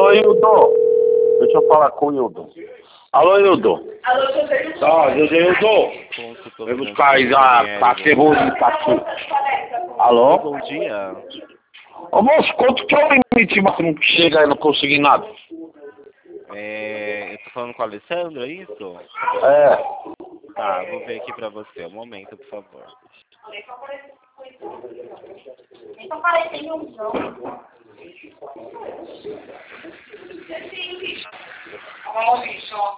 Alô, Hildo. Deixa eu falar com o Hildo. Alô, Hildo. Alô, José Hildo. Tá, José Hildo. Vem buscar aí a terrorista aqui. Alô? Bom dia. Ô, moço, quanto que é o limite máximo que chega aí e não conseguir nada? Eu tô falando com a Alessandra, é isso? É. Tá, vou ver aqui pra você. Um momento, por favor. Então parece um jogo. Olha o lixo, ó.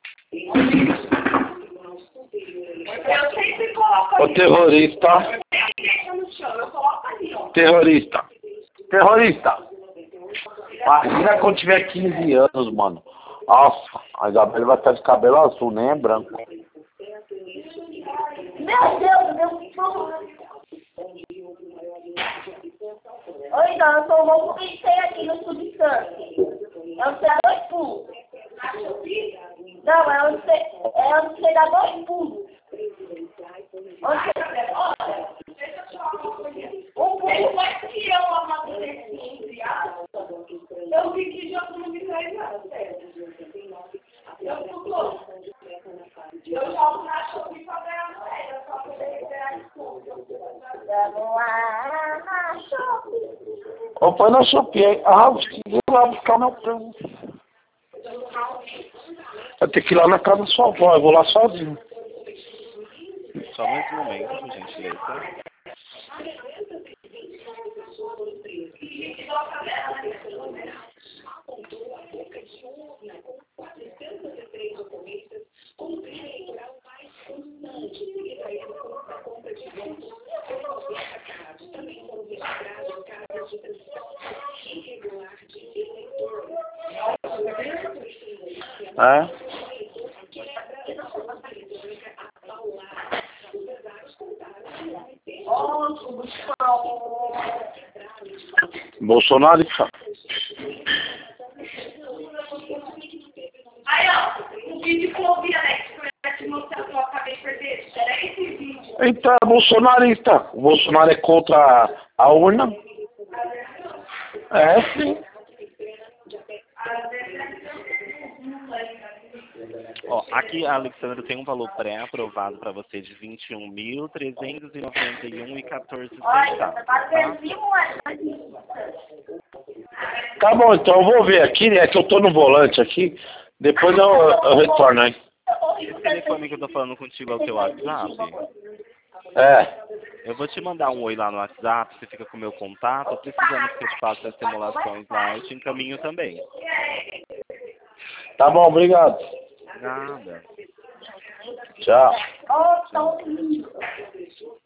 Eu sempre coloco Ô, ali. terrorista. Deixa no chão, eu coloco ali, ó. Terrorista. Terrorista. Imagina quando tiver 15 anos, mano. Nossa, a Isabela vai estar de cabelo azul, nem é branco. Meu Deus, oi, então, eu sou o roubo que tem aqui no substante. Eu sei dar 2 pulos. Não, é onde você dá 2 pulos. Onde você... Olha, o pulo mais que eu amadureci, entre aspas, eu vi que já não me traz nada, sério. Eu pulo. Eu jogo na chuva e só ganhar moeda, só poder recuperar desconto. Vamos lá na Shopee. Ou foi na Shopee. Ah, vou lá buscar meu primo. Eu tenho que ir lá na casa da sua avó, eu vou lá sozinho. Só mais um momento, por gentileza. É? Bolsonarista. Aí, ó, o vídeo que eu vi, Alex, pra te mostrar que eu acabei de perder, era esse vídeo. Então, é bolsonarista. O Bolsonaro é contra a urna? É, sim. Ó, aqui a Alessandra tem um valor pré-aprovado pra você de R$ 21.391,14 Olha, centavos, você tá tá? vendo moeda. Tá bom, então eu vou ver aqui, né? Que eu tô no volante aqui. Depois eu retorno aí. Esse telefone que eu tô falando contigo é o teu WhatsApp? É. Eu vou te mandar um oi lá no WhatsApp, você fica com o meu contato. Precisando que eu te faça as simulações lá, eu te encaminho também. Tá bom, obrigado. Nada. Tchau. Oh, tão lindo.